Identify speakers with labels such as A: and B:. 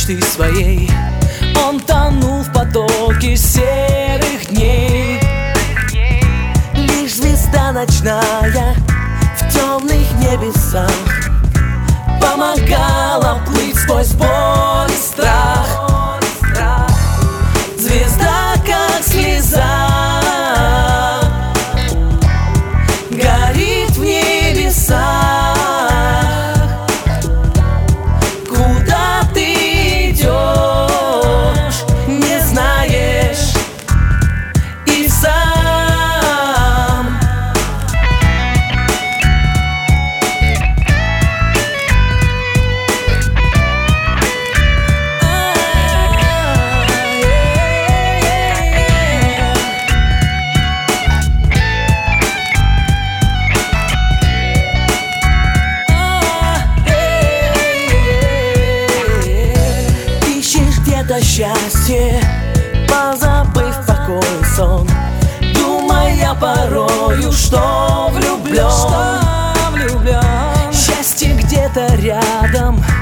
A: мечты своей он тонул в потоке серых дней.
B: Лишь звезда ночная в темных небесах
A: помогала плыть сквозь боль и страх. Звезда, как слеза, горит в небесах. Куда ты идешь, не знаешь и сам.
B: Это счастье, позабыв покой и сон,
A: думая порою, что влюблен.
B: счастье где-то рядом,